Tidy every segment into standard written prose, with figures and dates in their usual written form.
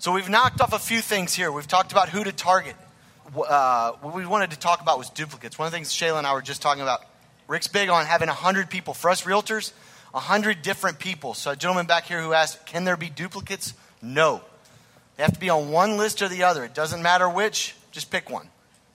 So we've knocked off a few things here. We've talked about who to target. What we wanted to talk about was duplicates. One of the things Shayla and I were just talking about, Rick's big on having 100 people. For us realtors, 100 different people. So a gentleman back here who asked, can there be duplicates? No. They have to be on one list or the other. It doesn't matter which, just pick one.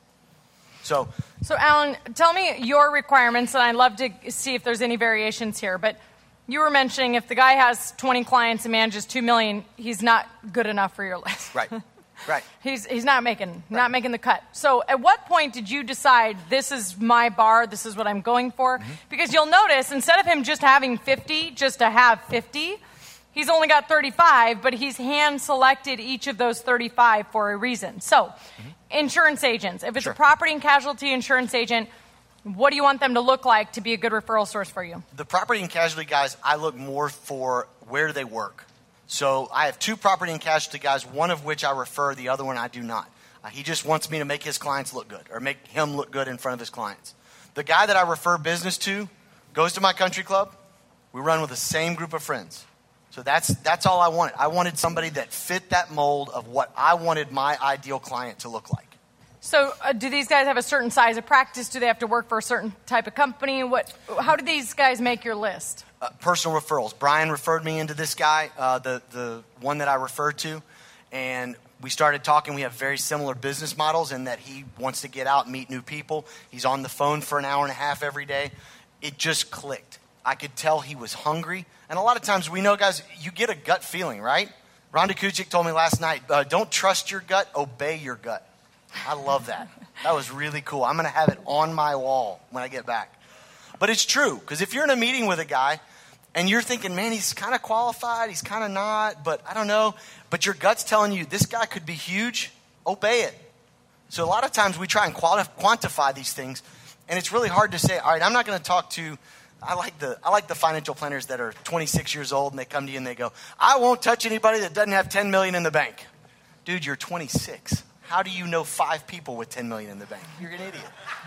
So Alan, tell me your requirements, and I'd love to see if there's any variations here. But you were mentioning if the guy has 20 clients and manages $2 million, he's not good enough for your list. Right. Right. He's not making the cut. So at what point did you decide this is my bar, this is what I'm going for? Mm-hmm. Because you'll notice instead of him just having 50 just to have 50, he's only got 35, but he's hand-selected each of those 35 for a reason. So insurance agents, if it's a property and casualty insurance agent, what do you want them to look like to be a good referral source for you? The property and casualty guys, I look more for where do they work. So I have 2 property and casualty guys, one of which I refer, the other one I do not. He just wants me to make his clients look good or make him look good in front of his clients. The guy that I refer business to goes to my country club. We run with the same group of friends. So that's all I wanted. I wanted somebody that fit that mold of what I wanted my ideal client to look like. So do these guys have a certain size of practice? Do they have to work for a certain type of company? How do these guys make your list? Personal referrals. Brian referred me into this guy, the one that I referred to, and we started talking. We have very similar business models in that he wants to get out and meet new people. He's on the phone for an hour and a half every day. It just clicked. I could tell he was hungry. And a lot of times we know, guys, you get a gut feeling, right? Rhonda Kuchik told me last night, don't trust your gut, obey your gut. I love that. That was really cool. I'm going to have it on my wall when I get back. But it's true, because if you're in a meeting with a guy and you're thinking, man, he's kind of qualified, he's kind of not, but I don't know. But your gut's telling you this guy could be huge, obey it. So a lot of times we try and quantify these things, and it's really hard to say, all right, I'm not going to talk to, I like the financial planners that are 26 years old, and they come to you and they go, I won't touch anybody that doesn't have $10 million in the bank. Dude, you're 26. How do you know 5 people with $10 million in the bank? You're an idiot.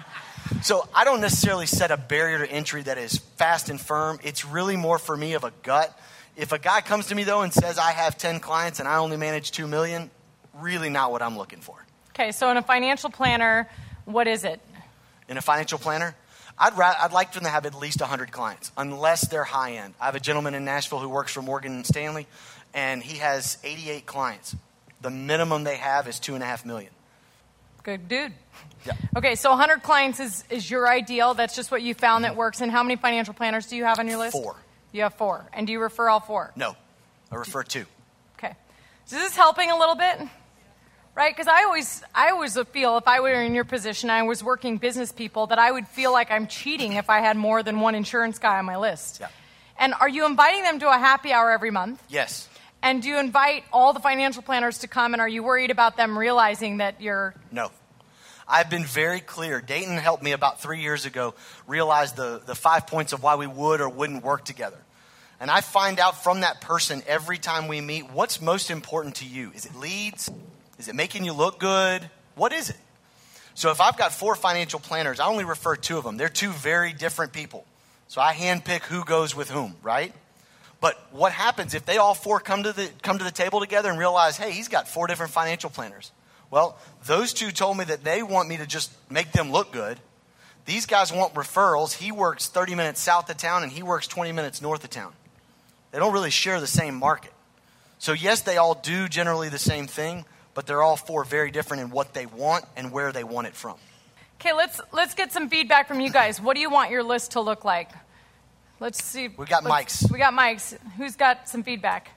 So I don't necessarily set a barrier to entry that is fast and firm. It's really more for me of a gut. If a guy comes to me, though, and says I have 10 clients and I only manage $2 million, really not what I'm looking for. Okay, so in a financial planner, what is it? In a financial planner, I'd like them to have at least 100 clients, unless they're high-end. I have a gentleman in Nashville who works for Morgan Stanley, and he has 88 clients. The minimum they have is $2.5 million. Good dude. Yeah. Okay, so 100 clients is your ideal. That's just what you found that works. And how many financial planners do you have on your list? 4. You have 4. And do you refer all 4? No, I refer 2. Okay. So this is helping a little bit, right? Because I always feel if I were in your position, I was working business people, that I would feel like I'm cheating if I had more than one insurance guy on my list. Yeah. And are you inviting them to a happy hour every month? Yes. And do you invite all the financial planners to come, and are you worried about them realizing that you're... No. I've been very clear. Dayton helped me about 3 years ago realize the 5 points of why we would or wouldn't work together. And I find out from that person every time we meet, what's most important to you? Is it leads? Is it making you look good? What is it? So if I've got 4 financial planners, I only refer 2 of them. They're 2 very different people. So I handpick who goes with whom, right? But what happens if they all 4 come to the table together and realize, hey, he's got 4 different financial planners? Well, those 2 told me that they want me to just make them look good. These guys want referrals. He works 30 minutes south of town and he works 20 minutes north of town. They don't really share the same market. So yes, they all do generally the same thing, but they're all 4 very different in what they want and where they want it from. Okay, let's get some feedback from you guys. What do you want your list to look like? Let's see. We got mics. We got mics. Who's got some feedback?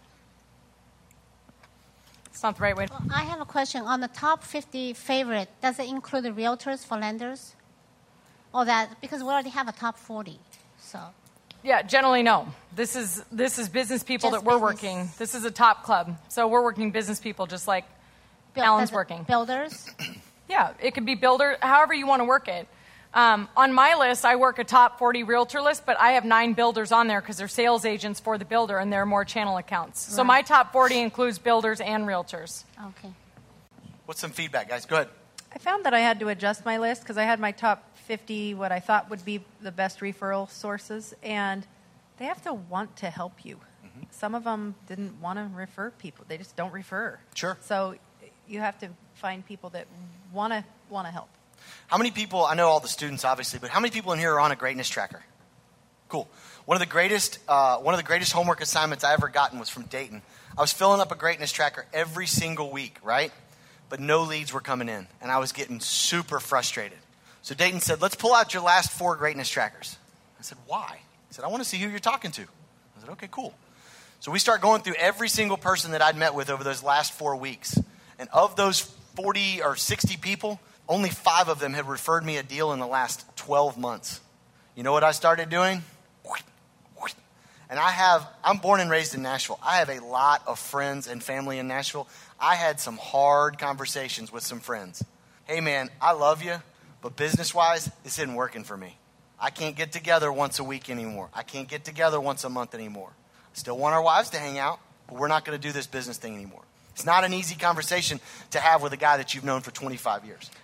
It's not the right way. Well, I have a question. On the top 50 favorite, does it include the realtors for lenders? Or that, because we already have a top 40, so. Yeah, generally no. This is business people Just that we're business. working. This is a top club. So we're working business people just like Alan's working. Builders? Yeah, it could be builder, however you want to work it. On my list, I work a top 40 realtor list, but I have 9 builders on there because they're sales agents for the builder and they're more channel accounts. Right. So my top 40 includes builders and realtors. Okay. What's some feedback, guys? Go ahead. I found that I had to adjust my list because I had my top 50, what I thought would be the best referral sources, and they have to want to help you. Mm-hmm. some of them didn't want to refer people. They just don't refer. Sure. So you have to find people that want to help. How many people, I know all the students obviously, but how many people in here are on a greatness tracker? Cool. One of the greatest homework assignments I ever gotten was from Dayton. I was filling up a greatness tracker every single week, right? But no leads were coming in, and I was getting super frustrated. So Dayton said, let's pull out your last 4 greatness trackers. I said, why? He said, I want to see who you're talking to. I said, okay, cool. So we start going through every single person that I'd met with over those last 4 weeks. And of those 40 or 60 people, only 5 of them had referred me a deal in the last 12 months. You know what I started doing? And I'm born and raised in Nashville. I have a lot of friends and family in Nashville. I had some hard conversations with some friends. Hey man, I love you, but business-wise, this isn't working for me. I can't get together once a week anymore. I can't get together once a month anymore. I still want our wives to hang out, but we're not going to do this business thing anymore. It's not an easy conversation to have with a guy that you've known for 25 years.